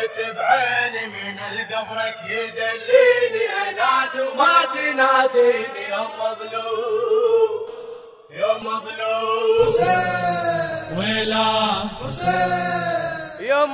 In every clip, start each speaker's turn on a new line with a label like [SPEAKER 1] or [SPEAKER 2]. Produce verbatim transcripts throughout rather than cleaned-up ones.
[SPEAKER 1] دمعت بعيني من القبرك يدليني انادي وما تناديني يا مظلوم يا مظلوم
[SPEAKER 2] حسين
[SPEAKER 1] ويلا
[SPEAKER 2] حسين
[SPEAKER 1] يا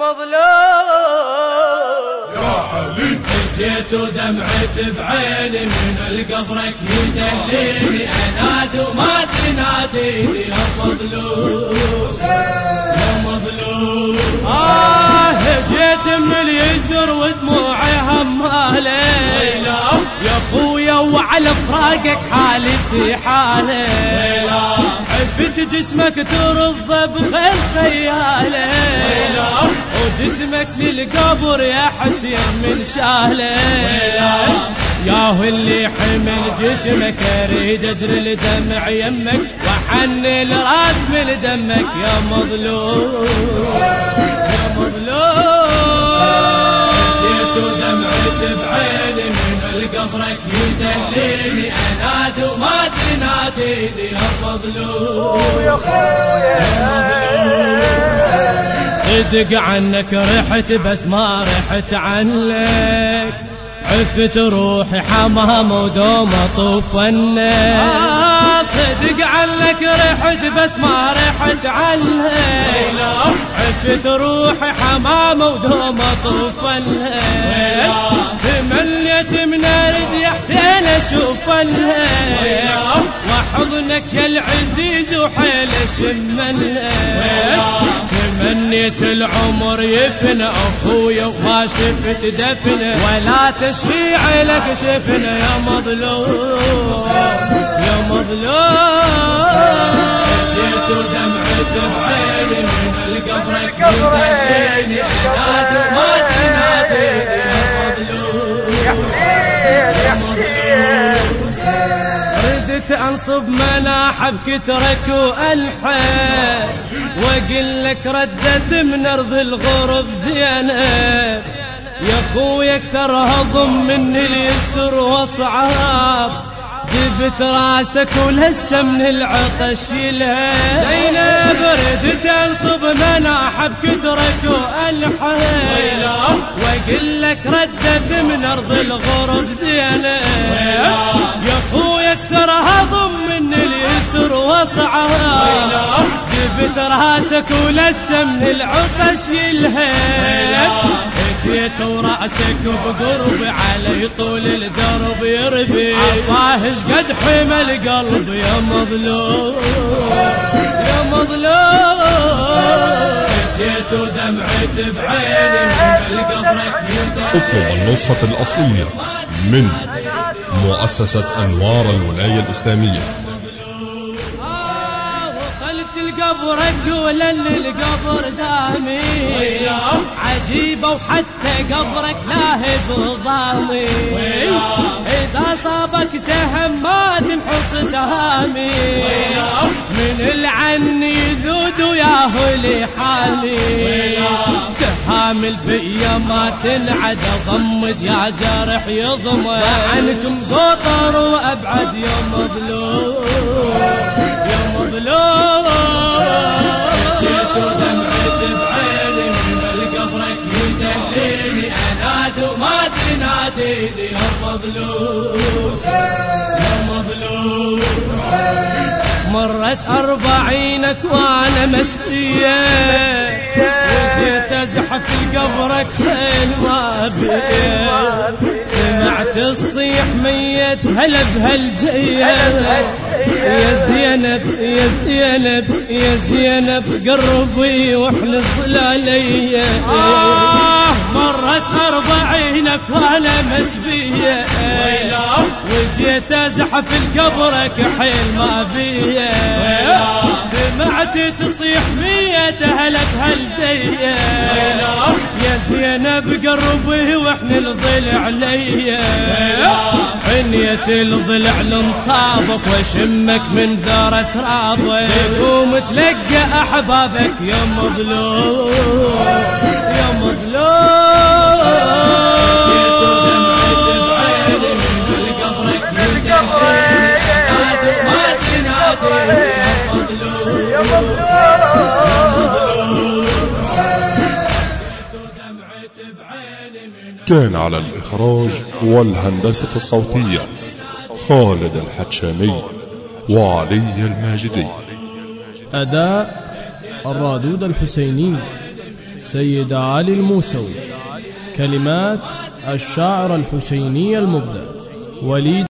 [SPEAKER 1] مظلوم
[SPEAKER 2] يا علي
[SPEAKER 1] جيت ودمعت بعيني من القبرك يدليني انادي وما تناديني يا مظلوم يا مظلوم. آه جيت من اليسر ودموعي همالي يا خويا وعلى فراقك حالتي حالي عفت جسمك ترضى بخيل خيالي وجسمك للقبر يا حسين من شاله ياهو اللي حمل جسمك اريد اجري لدمع يمك وحن الراس من دمك يا مظلوم يا مظلوم. جيت ودمعت بعيني من القبرك يدليني انادي وما تناديني يا مظلوم يا مظلوم. صدق عنك رحت بس ما رحت عنك عفت روحي حمام ودوم اطوف عنك. آه صدق عنك رحت بس ما رحت عنك عفت روحي حمام ودوم اطوف عنك. تمنيت من ارد يا حسين اشوف عنك وحضنك يا العزيز وحيل شمنك. تمنيت العمر يفنى اخويا وما شفت دفنه ولا تشفيع لك شفنا يا مظلوم يا مظلوم. جيت ودمعت بعيني من القبرك يدليني انادي وما تناديني يا مظلوم يا مظلوم. ردت انصب مناحب كترك والحب واقول لك ردت من ارض الغرب زينب يا خويا اكثر هضم من اليسر واصعب جبت راسك ولسه من العطش يلهب. زينب ردت انصب مناحب كترك والحب واقول لك ردت من ارض الغرب زينب يا خويا اكثر هضم من اليسر واصعب جبت راسك ولسه من العطش يلهب. هديت وراسك بقرب علي طول الدرب يربي عطاه قد حمل قلب يا مظلوم يا مظلوم. جيت ودمعت بعيني من القبرك يدليني.
[SPEAKER 3] اطلب النسخة الأصلية من مؤسسة أنوار الولاية الإسلامية.
[SPEAKER 1] قبرك ولن القبر دامي عجيبة وحتى قبرك لاهب ضامي إذا صابك سهم ما تنحص سهامي من العن يذود وياهو لي حالي سهام البقية ما تنعد ضمد يا جارح يضمد عنكم قطر وأبعد يا مظلوم يا مظلوم. جيت ودمعت بعيني من القبرك يدليني انادي وما تناديني يا مظلوم يا مظلوم. مرت أربعينك وانا مسقية وجيت ازحف القبرك خيل ما بيه سمعت الصيح ميت هلا بهالجية يا زينب يا زينب يا زينب قربي واحنا الظلالية. آه مرت أربعينك وانا مسبية وجيت ازحف القبرك حيل ما بيه سمعت تصيح مية هلك هالجية يا زينب قربي واحنا الضلع عليا حنية الضلع لمصابك وشمك من دار ترابك قوم تلقى احبابك يا مظلوم يا مظلوم. جيت ودمعت بعيني من القبرك يدليني انادي ما تناديني يا مظلوم يا مظلوم.
[SPEAKER 3] كان على الإخراج والهندسة الصوتية خالد الحتشامي وعلي الماجدي.
[SPEAKER 4] أداء الرادود الحسيني سيد علي الموسوي. كلمات الشاعر الحسيني المبدع وليد